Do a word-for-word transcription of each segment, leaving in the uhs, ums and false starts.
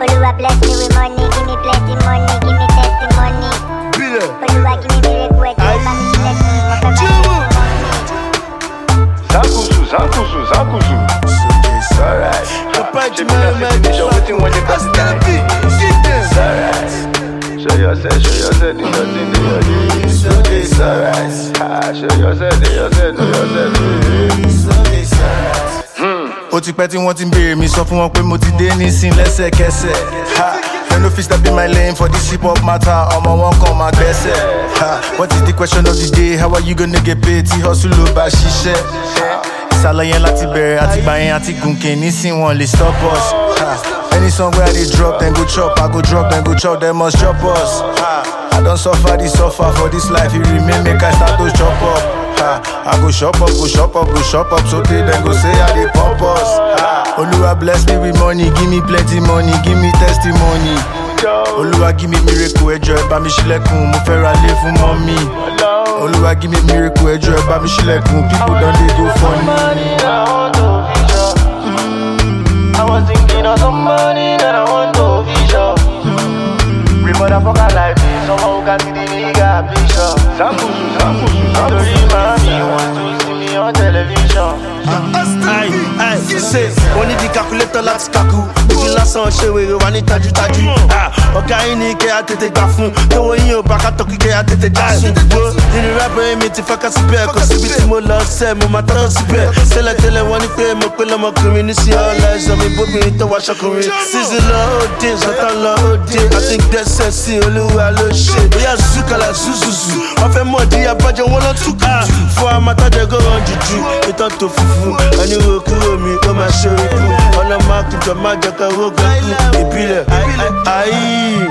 Oluwa bless me with money, give me plenty money, give me testimony. Oluwa give me miracle, where you buy me shit, Zankusu, Zankusu, Zankusu. It's alright. Waiting when you got the time. It's alright. Show yourself, show yourself, do your thing, do your thing. It's alright. Show yourself, do yourself, do yourself. It's alright. Ó ti pẹ́ tí wọ́n ti ń béèrè mi sọ fún wọn pé mo ti dé nísìn lẹ́sẹ̀kẹsẹ̀. Dem no fit step in my lane for this hip hop matter, ọmọ wọn kàn máa gbẹ́sẹ̀. What is the question of the day? How are you gonna get paid? Tí hustle ló bá ṣiṣẹ́. Ìsàlọ̀ yẹn láti bẹ̀rẹ̀ àtìgbà yẹn àti gùnkè nísìn wọn lè stop us. Any song where I dey drop, then go chop, I go drop, then go chop, they must chop us. I don't suffer this suffer for this life, it remain make I start to chop up. I go shop up, go shop up, go shop up, so they then go say I dey pump us. Oluwa bless me with money, give me plenty money, give me testimony. Oluwa give me miracle, ẹjọ́ ẹ bá mi ṣílẹ̀kùn, mo fẹ́ ra ilé fún mọ́mì. Oluwa give me miracle, ẹjọ́ ẹ bá mi ṣílẹ̀kùn, people don dey go funny. I was thinking of somebody that I want to be sure. Real motherfucker like me, someone who can see the nigga picture. Zankusu, Zankusu, Zankusu. Mommy want to see me on television. Aye, aye, say, only the calculator láti kaku. Ojú lásán ṣe wèrè wà ní tajútajú. Ọ̀gá yín ní kẹ́ àtètè gbà fún. Tówó yín ò bá ká tọ́kì kẹ́ àtètè já sùn. Wo nínú rábẹ̀ mi ti fọ́ká síbẹ̀. Kò síbi tí mo lọ sẹ́, mo máa tọ́ síbẹ̀. Tẹ́lẹ̀tẹ́lẹ̀ wọ́n ní pé mo pé lọ́mọkùnrin ní sí ọ̀la ẹ̀sọ́ mi bóbìnrin tó wá ṣọkùnrin. Season lọ òde, sọ́tàn lọ òde. Àti gbẹ́sẹ̀ sí olúwa ló ṣe. Bóyá zuzukala zuzuzu. Wọ́n fẹ́ mọ̀ di abájọ wọn lọ túkà. Fún amátàjẹ́ gò rán jùjú. Ìtàn tó funfun. Ẹni wo kúrò mi, ó máa ṣe ikú. Ọlọ́mọ àkùjọ máa jẹ́ ká rógùn kú. Ìbílẹ̀ ayé.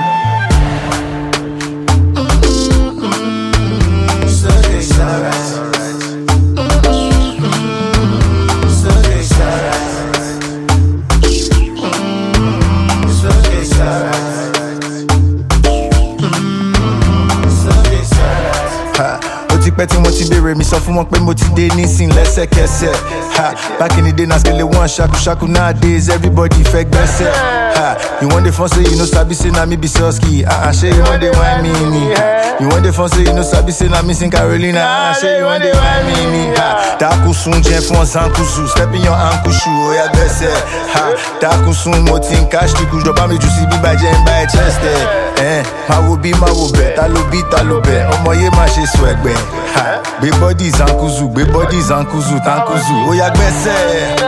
Pẹ́ tí mo ti béèrè mi sọ fún wọn pé mo ti dé nísìn lẹ́sẹ̀kẹsẹ̀. Back in the day na skele one shaku shaku, nowadays everybody fẹ́ gbẹ́sẹ̀. You wan dey fun say you no sabi say na me be Sosky, ah ah ṣé you wan dey whine me ni? You wan dey fun say you no sabi say na me sing Carolina, ah ah ṣé you wan dey whine me ni? Dákúsùn jẹ́ fún Zankusu, step in your ankle shoe, oya gbẹ́sẹ̀. Dákúsùn mo ti ń cash kíkú, jọba mi jù sí bíbá jẹ́ ń bá ẹ chest ẹ̀. Máa wo bí máa wo bẹ̀, ta ló bí ta ló bẹ̀, ọmọ yé má ṣe sọ ẹgbẹ́. Gbé bọ́dì Zankusu, gbé bọ́dì Zankusu, Tankusu, ó yá gbẹ́sẹ̀.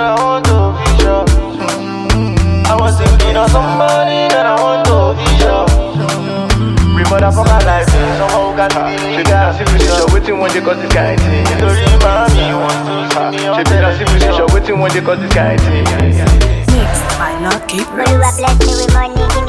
I was thinking of somebody that I want to be sure. Real motherfucker like me, someone who can see the nigga picture. Waiting when they got this guy thing. Sorry, mommy want to see me on television. Waiting when they got this guy thing. Mixed by Not Keep Oluwa bless me with money, give me